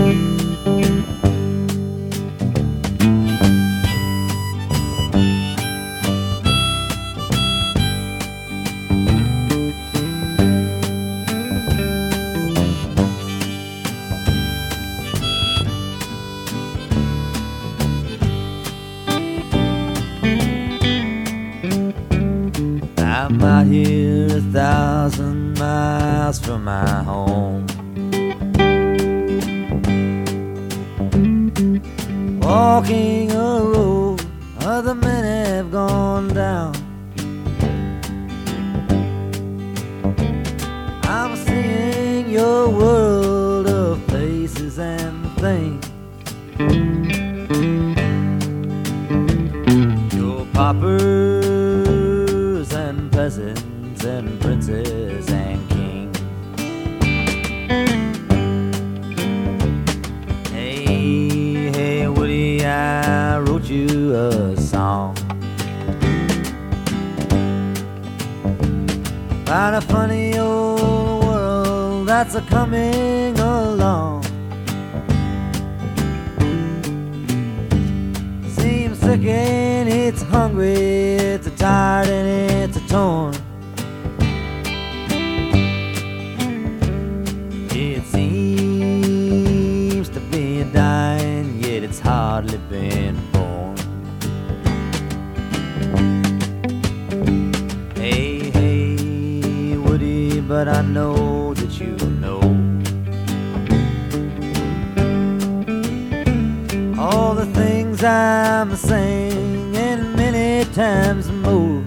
I'm out here 1,000 miles from my home, walking a road other men have gone down. I'm seeing your world of places and things, your paupers and peasants and princes and kings. Hey, hey, Woody, I wrote you a song about a funny old world that's a-coming along. Seems sick and it's hungry, it's a tired and it's a torn. It seems to be dying, yet it's hardly been born. Hey, hey, Woody, but I know that you know all the things I'm saying and many times more.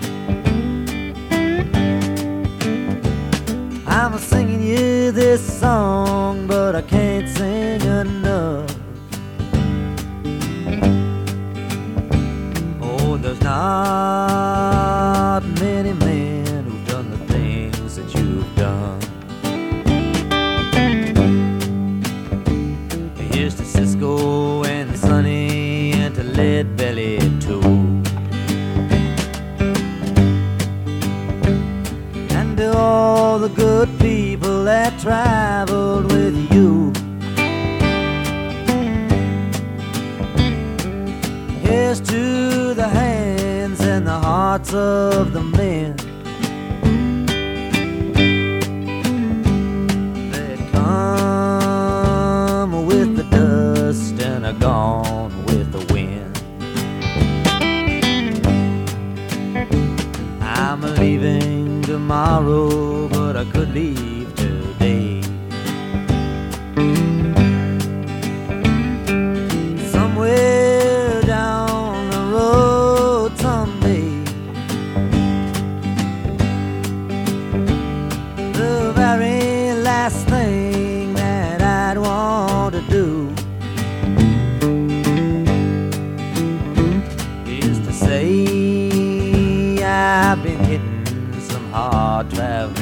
I'm singing you this song, but I can't sing enough. Oh, there's not many men who've done the things that you've done. Here's to Cisco and Sonny and to Lead Belly too, and to all the good people that traveled with you. Here's to the hands and the hearts of the men that come with the dust and are gone with the wind. I'm leaving tomorrow, but I could leave today. Somewhere down the road someday, the very last thing that I'd want to do is to say I've been hitting some hard traveling